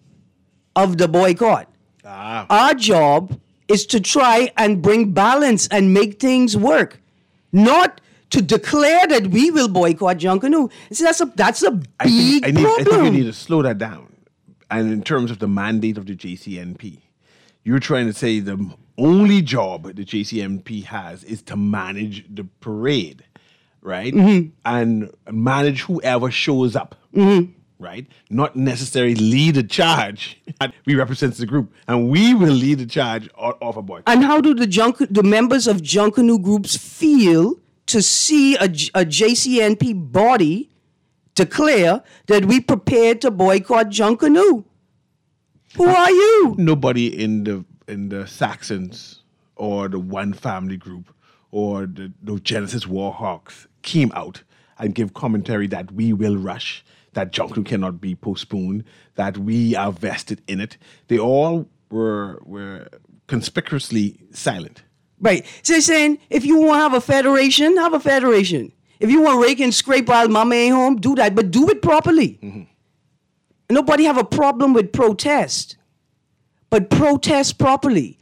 Speaker 9: of the boycott. Ah. Our job is to try and bring balance and make things work, not to declare that we will boycott Junkanoo. See, that's a that's a big
Speaker 10: I think, I need,
Speaker 9: problem.
Speaker 10: I think you need to slow that down. And in terms of the mandate of the J C N P, you're trying to say the only job the J C N P has is to manage the parade, right?
Speaker 9: Mm-hmm.
Speaker 10: And manage whoever shows up.
Speaker 9: Mm-hmm.
Speaker 10: Right? Not necessarily lead a charge. We represent the group, and we will lead the charge of a boycott.
Speaker 9: And how do the junk, the members of Junkanoo groups feel to see a, a J C N P body declare that we prepared to boycott Junkanoo? Who are you?
Speaker 10: Nobody in the in the Saxons or the One Family Group or the, the Genesis Warhawks came out and give commentary that we will rush, that Junkanoo cannot be postponed, that we are vested in it. They all were were conspicuously silent.
Speaker 9: Right. So they're saying, if you want to have a federation, have a federation. If you want to rake and scrape while mama ain't home, do that, but do it properly.
Speaker 10: Mm-hmm.
Speaker 9: Nobody have a problem with protest, but protest properly.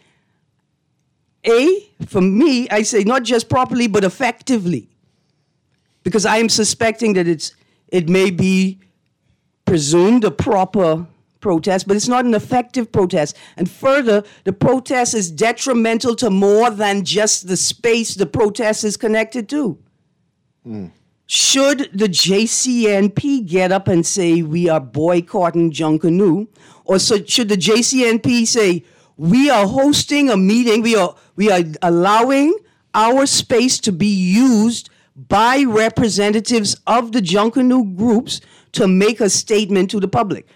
Speaker 9: A, for me, I say not just properly, but effectively. Because I am suspecting that it's it may be presumed a proper protest, but it's not an effective protest. And further, the protest is detrimental to more than just the space the protest is connected to.
Speaker 10: Mm.
Speaker 9: Should the J C N P get up and say we are boycotting Junkanoo, or so should the J C N P say we are hosting a meeting, we are we are allowing our space to be used by representatives of the Junkanoo groups to make a statement to the public?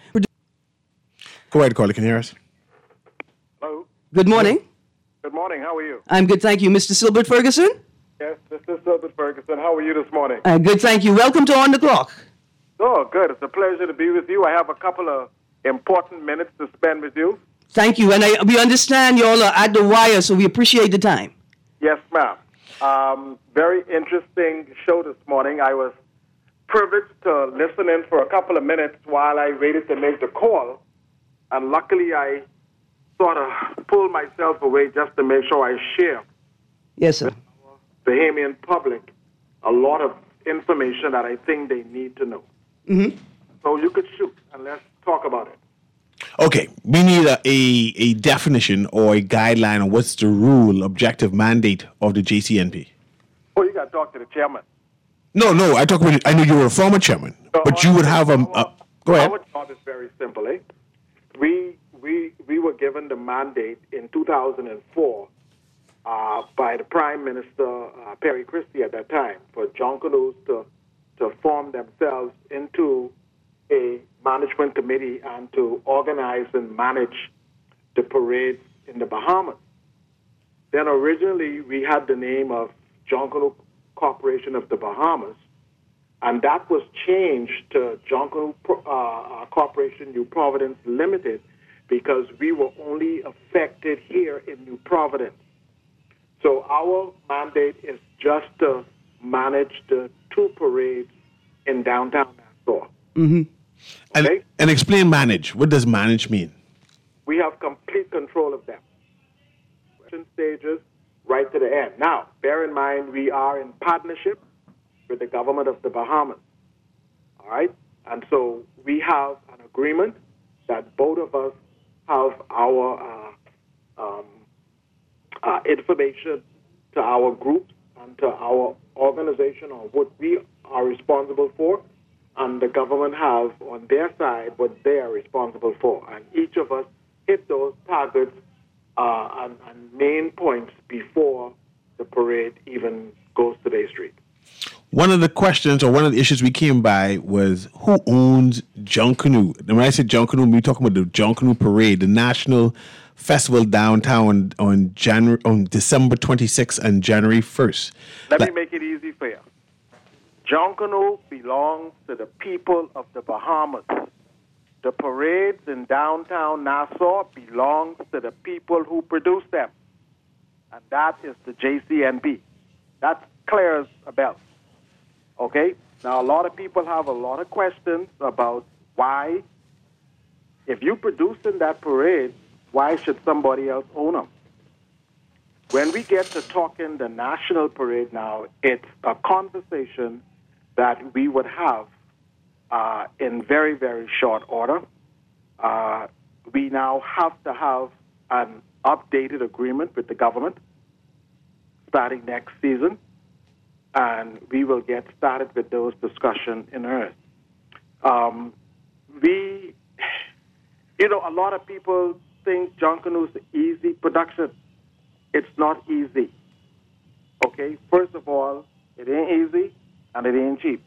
Speaker 10: Go ahead, Carly. Can you hear us?
Speaker 21: Hello.
Speaker 9: Good morning.
Speaker 21: Good morning. How are you?
Speaker 9: I'm good, thank you. Mister Silbert Ferguson?
Speaker 21: Yes, this is Silbert Ferguson. How are you this morning?
Speaker 9: Uh, good, thank you. Welcome to On the Clock.
Speaker 21: Oh, good. It's a pleasure to be with you. I have a couple of important minutes to spend with you.
Speaker 9: Thank you. And I, we understand you all are at the wire, so we appreciate the time.
Speaker 21: Yes, ma'am. Um, very interesting show this morning. I was privileged to listen in for a couple of minutes while I waited to make the call. And luckily, I sort of pulled myself away just to make sure I share
Speaker 9: Yes, sir.
Speaker 21: the Bahamian public a lot of information that I think they need to know.
Speaker 9: Mm-hmm.
Speaker 21: So you could shoot, and let's talk about it.
Speaker 10: Okay, we need a, a, a definition or a guideline on what's the rule, objective mandate of the J C N P.
Speaker 21: Oh, you got to talk to the chairman.
Speaker 10: No, no, I talk about. I know you were a former chairman,
Speaker 21: So
Speaker 10: but you would have a. a go ahead.
Speaker 21: Our job is very simple. Eh? We we we were given the mandate in two thousand four uh, by the Prime Minister uh, Perry Christie at that time for Junkanoos to to form themselves into a management committee and to organize and manage the parades in the Bahamas. Then originally we had the name of Junkanoo Corporation of the Bahamas, and that was changed to Junkanoo uh, Corporation New Providence Limited because we were only affected here in New Providence. So our mandate is just to manage the two parades in downtown Nassau.
Speaker 9: Mm-hmm.
Speaker 10: And, and explain manage. What does manage mean?
Speaker 21: We have complete control of them. Stages right to the end. Now, bear in mind, we are in partnership with the government of the Bahamas. All right? And so we have an agreement that both of us have our uh, um, uh, information to our groups onto our organization on what we are responsible for, and the government have on their side what they are responsible for. And each of us hit those targets uh, and, and main points before the parade even goes to Bay Street.
Speaker 10: One of the questions or one of the issues we came by was who owns Junkanoo? And when I say Junkanoo, we're talking about the Junkanoo Parade, the national festival downtown on January on December twenty-sixth and January first.
Speaker 21: Let
Speaker 10: Like-
Speaker 21: me make it easy for you. Junkanoo belongs to the people of the Bahamas. The parades in downtown Nassau belongs to the people who produce them. And that is the J C N B. That's clear as a bell. Okay? Now, a lot of people have a lot of questions about why, if you produce in that parade, why should somebody else own them? When we get to talking the national parade now, it's a conversation that we would have uh, in very, very short order. Uh, we now have to have an updated agreement with the government starting next season, and we will get started with those discussions in earnest. Um, we, you know, a lot of people think Junkanoo's easy production. It's not easy. Okay? First of all, it ain't easy, and it ain't cheap.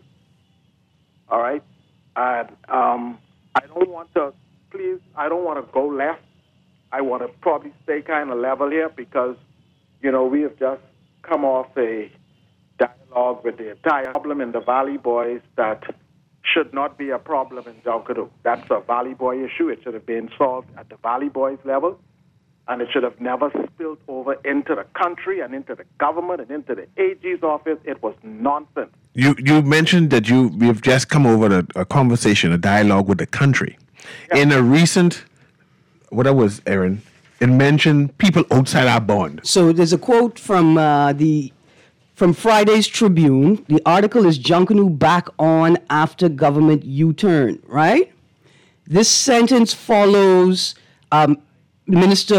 Speaker 21: All right? And um, I don't want to, please, I don't want to go left. I want to probably stay kind of level here because, you know, we have just come off a dialogue with the entire problem in the Valley Boys that should not be a problem in Junkanoo. That's a Valley Boy issue. It should have been solved at the Valley Boys level, and it should have never spilled over into the country and into the government and into the A G's office. It was nonsense.
Speaker 10: You you mentioned that you you've just come over a, a conversation, a dialogue with the country.
Speaker 21: Yeah.
Speaker 10: In a recent, what that was, Aaron, it mentioned people outside our bond.
Speaker 9: So there's a quote from uh, the from Friday's Tribune. The article is Junkanoo back on after government U-turn, right? This sentence follows um, Minister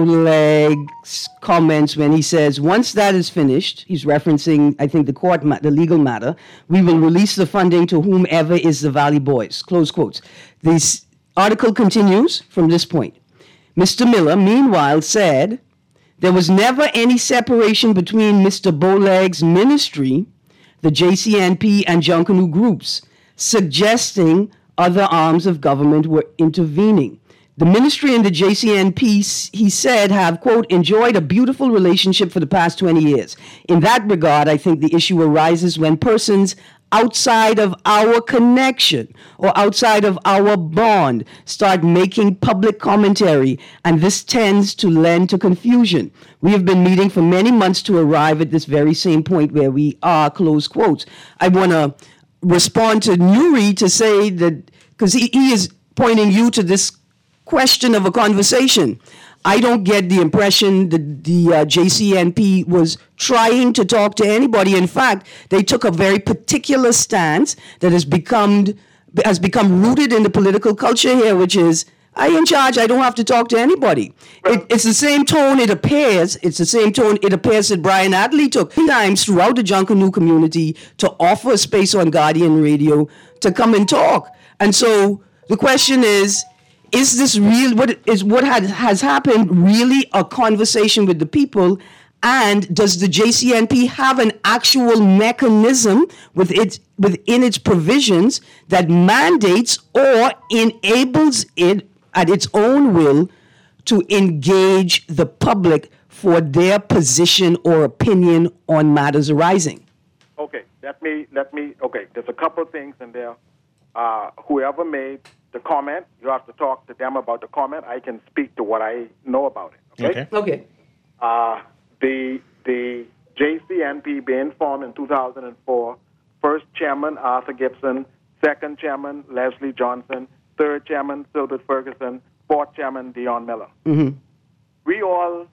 Speaker 9: Bowleg's comments when he says, once that is finished, he's referencing, I think, the court, ma- the legal matter, we will release the funding to whomever is the Valley Boys, close quotes. This article continues from this point. Mister Miller, meanwhile, said there was never any separation between Mister Bowleg's ministry, the J C N P, and Junkanoo groups, suggesting other arms of government were intervening. The ministry and the J C N P, he said, have, quote, enjoyed a beautiful relationship for the past twenty years. In that regard, I think the issue arises when persons outside of our connection or outside of our bond start making public commentary, and this tends to lend to confusion. We have been meeting for many months to arrive at this very same point where we are, close quotes. I want to respond to Nuri to say that, because he, he is pointing you to this question of a conversation. I don't get the impression that the uh, J C N P was trying to talk to anybody. In fact, they took a very particular stance that has become has become rooted in the political culture here, which is, I in charge, I don't have to talk to anybody. It, it's the same tone it appears, it's the same tone it appears that Brian Adley took times throughout the Junkanoo community to offer a space on Guardian Radio to come and talk. And so the question is, is this real, what is what had, has happened really a conversation with the people? And does the J C N P have an actual mechanism with its, within its provisions that mandates or enables it at its own will to engage the public for their position or opinion on matters arising?
Speaker 21: Okay, let me, let me, okay, there's a couple of things in there. Uh, whoever made the comment, you have to talk to them about the comment. I can speak to what I know about it. Okay.
Speaker 9: Okay. okay.
Speaker 21: Uh, the the J C N P being formed in two thousand four, first chairman Arthur Gibson, second chairman Leslie Johnson, third chairman Silbert Ferguson, fourth chairman Dion Miller.
Speaker 9: Mm-hmm.
Speaker 21: We all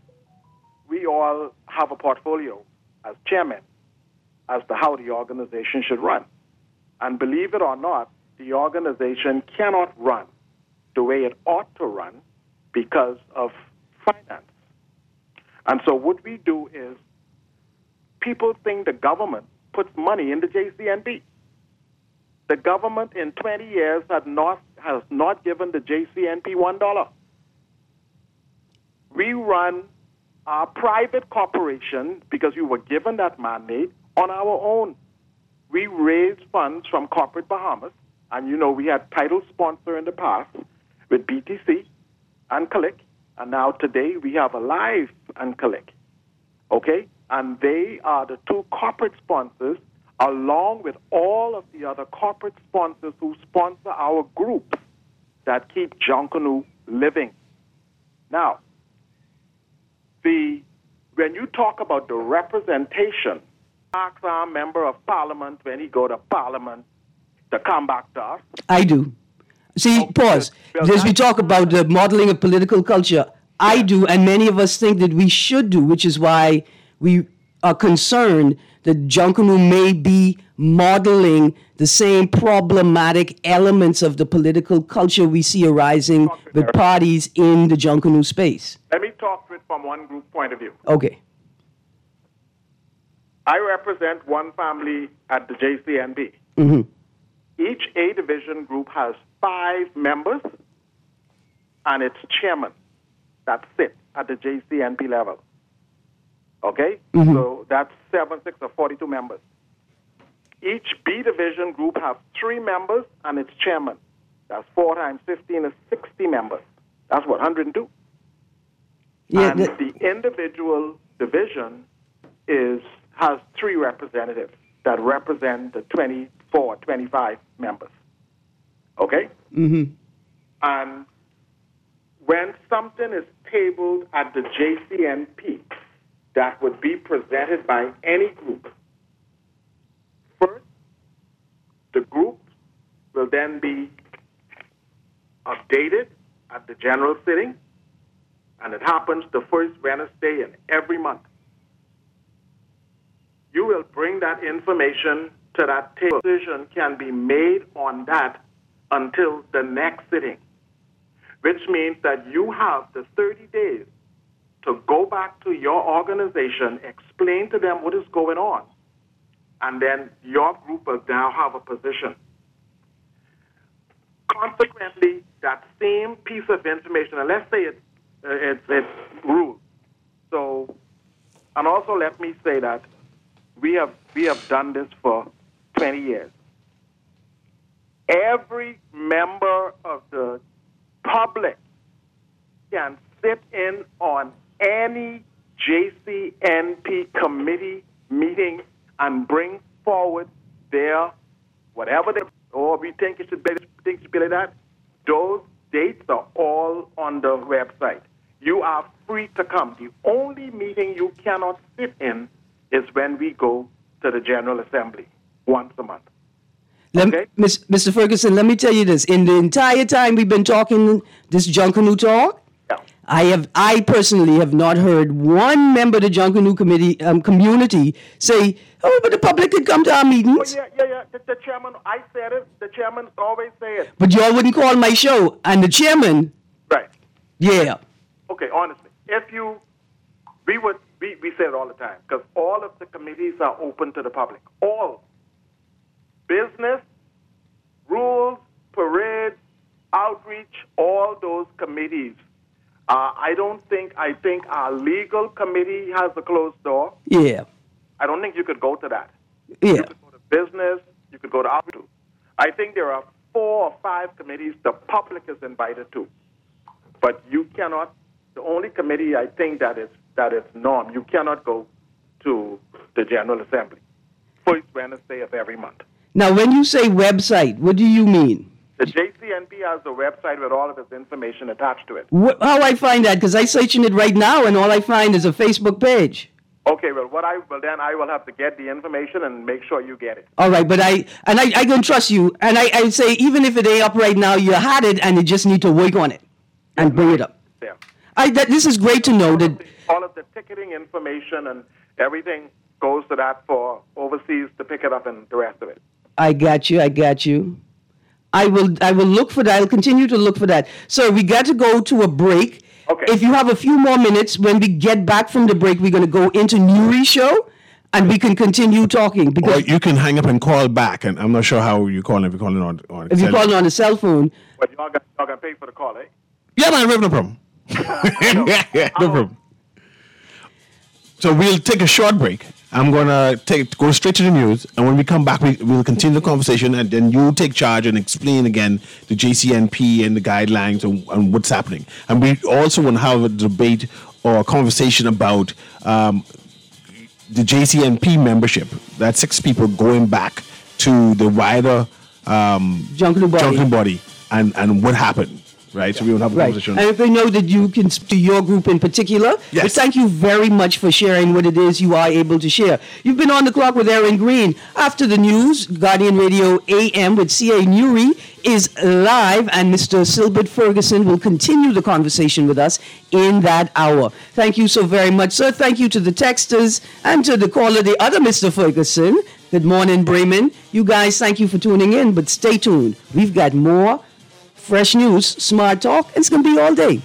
Speaker 21: we all have a portfolio as chairman as to how the organization should run. And believe it or not, the organization cannot run the way it ought to run because of finance. And so what we do is people think the government puts money in the J C N P. The government in twenty years has not, has not given the J C N P one dollar. We run our private corporation because we were given that mandate on our own. We raised funds from corporate Bahamas, and you know we had title sponsor in the past with B T C and Click, and now today we have Alive and Click, okay? And they are the two corporate sponsors along with all of the other corporate sponsors who sponsor our groups that keep Junkanoo living. Now, the when you talk about the representation, ask our member of parliament when he go to parliament to come back to us.
Speaker 9: I do. See, okay. Pause. Well, As we talk about the modeling of political culture, I do, and many of us think that we should do, which is why we are concerned that Junkanoo may be modeling the same problematic elements of the political culture we see arising with parties in the Junkanoo space.
Speaker 21: Let me talk to it from one group point of view.
Speaker 9: Okay.
Speaker 21: I represent one family at the J C N B.
Speaker 9: Mm-hmm.
Speaker 21: Each A-division group has five members and its chairman that sit at the J C N P level. Okay?
Speaker 9: Mm-hmm.
Speaker 21: So that's seven, six, or forty-two members. Each B division group has three members and its chairman. That's four times fifteen is sixty members. That's what, one hundred two?
Speaker 9: Yeah,
Speaker 21: and
Speaker 9: that...
Speaker 21: the individual division is has three representatives that represent the twenty-four, twenty-five members. Okay?
Speaker 9: Mm-hmm.
Speaker 21: And when something is tabled at the J C N P, that would be presented by any group. First, the group will then be updated at the general sitting, and it happens the first Wednesday in every month. You will bring that information to that table. Decision can be made on that until the next sitting, which means that you have the thirty days to go back to your organization, explain to them what is going on, and then your group will now have a position. Consequently, that same piece of information, and let's say it's, uh, it's, it's ruled. So, and also let me say that we have, we have done this for twenty years. Every member of the public can sit in on any J C N P committee meeting and bring forward their whatever they, or we think it should be, think it should be like that. Those dates are all on the website. You are free to come. The only meeting you cannot sit in is when we go to the General Assembly once a month.
Speaker 9: Let okay? me, Mister Ferguson, let me tell you this. In the entire time we've been talking this Junkanoo talk,
Speaker 21: yeah.
Speaker 9: I have, I personally have not heard one member of the Junkanoo committee um, community say, "Oh, but the public could come to our meetings."
Speaker 21: Oh, yeah, yeah, yeah. The, the chairman, I said it. The chairman always say it.
Speaker 9: But y'all wouldn't call my show, and the chairman.
Speaker 21: Right.
Speaker 9: Yeah.
Speaker 21: Okay. Honestly, if you, we would, we, we say it all the time because all of the committees are open to the public. All. Business, rules, parades, outreach, all those committees. Uh, I don't think, I think our legal committee has a closed door.
Speaker 9: Yeah.
Speaker 21: I don't think you could go to that.
Speaker 9: Yeah.
Speaker 21: You could go to business, you could go to outreach. I think there are four or five committees the public is invited to. But you cannot, the only committee I think that is, that is norm, you cannot go to the General Assembly. First Wednesday of every month.
Speaker 9: Now, when you say website, what do you mean?
Speaker 21: The J C N P has a website with all of its information attached to it.
Speaker 9: Wh- how I find that? Because I'm searching it right now, and all I find is a Facebook page.
Speaker 21: Okay, well, what I well then I will have to get the information and make sure you get it.
Speaker 9: All right, but I and I, I can trust you, and I I say even if it ain't up right now, you had it, and you just need to work on it and bring it up.
Speaker 21: Yeah.
Speaker 9: I that this is great to know that
Speaker 21: all of the ticketing information and everything goes to that for overseas to pick it up and the rest of it.
Speaker 9: I got you. I got you. I will. I will look for that. I'll continue to look for that. So we got to go to a break.
Speaker 21: Okay.
Speaker 9: If you have a few more minutes, when we get back from the break, we're going to go into Newry's show, and we can continue talking. Because
Speaker 10: or you can hang up and call back, and I'm not sure how you call if you're calling on. on
Speaker 9: if you're calling on a cell phone.
Speaker 21: But y'all got y'all got to pay for the call, eh?
Speaker 10: Yeah, man, we have no problem. yeah, no problem. So we'll take a short break. I'm gonna take go straight to the news, and when we come back, we will continue the conversation, and then you take charge and explain again the J C N P and the guidelines and, and what's happening. And we also want to have a debate or a conversation about um, the J C N P membership. That's six people going back to the wider um,
Speaker 9: Junkanoo body,
Speaker 10: Junkanoo body and, and what happened. Right, so we will have a
Speaker 9: right.
Speaker 10: conversation.
Speaker 9: And if they know that you can speak to your group in particular,
Speaker 10: yes.
Speaker 9: But thank you very much for sharing what it is you are able to share. You've been on the clock with Aaron Green. After the news, Guardian Radio A M with C A Newry is live, and Mister Silbert Ferguson will continue the conversation with us in that hour. Thank you so very much, sir. Thank you to the texters and to the caller, the other Mister Ferguson. Good morning, Bremen. You guys, thank you for tuning in, but stay tuned. We've got more fresh news, smart talk, and it's going to be all day.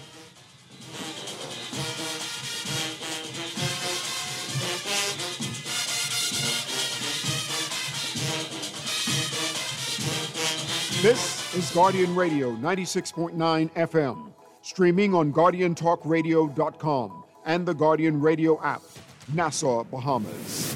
Speaker 8: This is Guardian Radio ninety-six point nine F M, streaming on guardian talk radio dot com and the Guardian Radio app, Nassau, Bahamas.